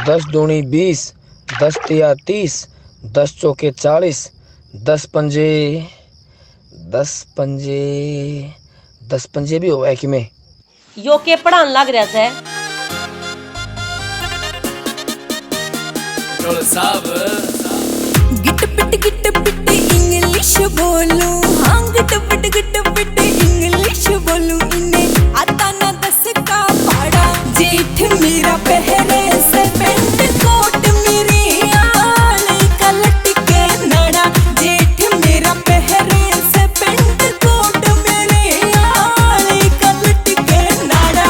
10 दूनी 20, 10 तिया 30, 10 चौके 40, 10 पंजे 10 पंजे भी हुआ है कि में यो के पढ़ान लग रहा है गिट पिट इंग्लिश बोलूं, हाँ गिट पिट इंग्लिश बोलूं, इन्हें आता ना 10 का पाड़ा। जेठ मेरा पहरे से पेंट कोट, मेरी आल कलट के नाड़ा। जेठ मेरा पहरे से पेंट कोट, मेरी आल कलट के नाड़ा।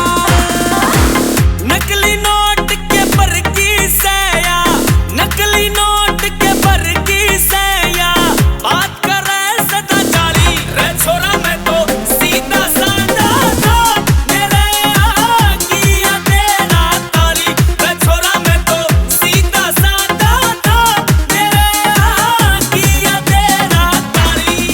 नकली नोट के पर की सया, नकली नोट के पर की सया, बात करे सदा जाली रे छोरा मैं तो सीधा साधा था, मेरे आगिया तेरा ताली रे छोरा मैं तो सीधा साधा था, मेरे आगिया तेरा ताली।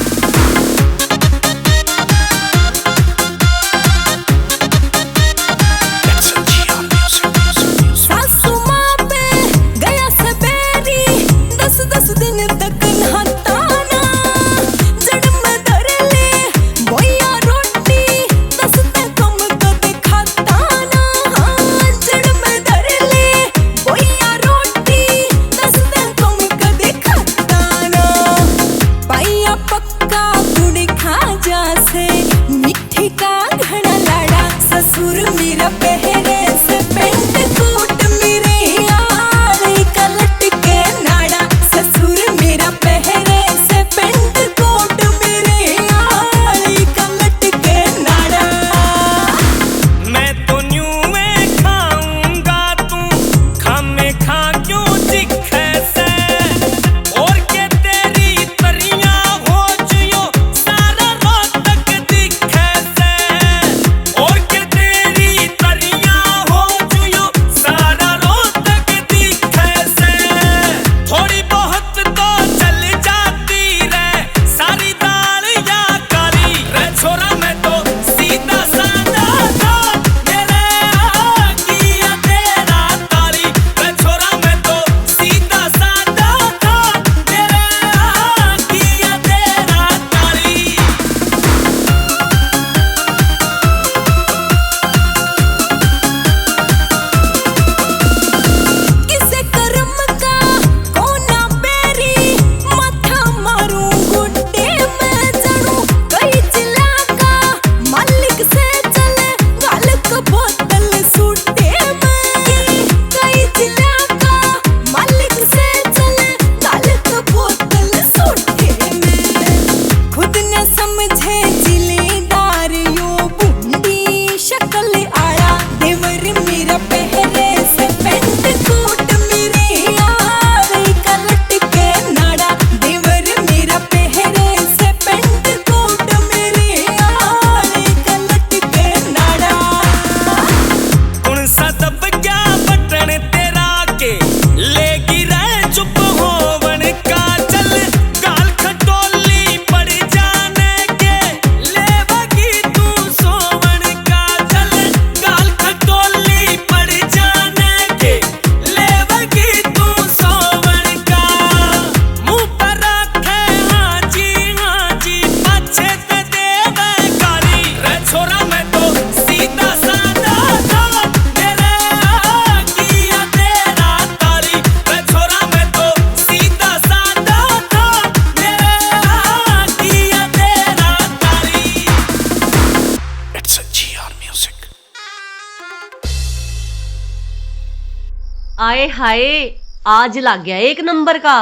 सासू माँ पे गया सबेरी, 10 दिन तक नहाता ना। जड़ में धर ले बोया रोटी, 10 ते कम कदे खाता ना। जड़ में धर ले बोया रोटी, 10 ते कम कदे खाता ना। पाया पक्का गुड़ खा जा से, मिठी का घड़ा लाड़ा। ससुर मेरा पहरे से पेंट कोट, मेरे आल कलट के नाड़ा। ससुर मेरा पहरे से पेंट कोट, मेरे आल कलट के नाड़ा। मैं तो न्यू में खाऊंगा तू खामे खा क्यों दिखे से, और के तेरी तरियां हो जियो सारा रात तक दिखे से, और के तेरी तरियां हो जियो सारा रात तक दिखे से। थोड़ी बहुत तो चल जाती रे सारी दाल या काली रे छोरा मैं तो सीधा साधा था, मेरे आगिया तेरा ताली रे छोरा मैं तो सीधा साधा था, मेरे आगिया तेरा ताली। किसे कर्म का कोना बेरी, माथा मारूं गुड्डे में जड़ूं। कई जिला का मालिक से चले गालक बोतल सूटे में। कई जिला का मालिक से चले गालक बोतल सूटे में। खुद न समझे जिलेदार यो बूंदी शक्ल आड़ा। देवर मेरा पहरे से पेंट कोट, मेरे आल कलट के नाड़ा। देवर मेरा पहरे से पेंट कोट, मेरे आल कलट के नाड़ा। कौन सा दब गया बटन तेरा के लेगी रह चुप होवन का। चल गाल खटोली पड़ जाने के लेवगी तू सोवन का। चल गाल खटोली पड़ जाने के लेवगी तू सोवन का। मुंह पर रखे हाँ जी पाछे ते देवे गाली रे छोरा मैं तो सीधा साधा था, मेरे आगिया तेरा ताली रे छोरा मैं तो सीधा साधा था, मेरे आगिया तेरा ताली। It's a GR music. आए हाय आज लग गया 1 नंबर का।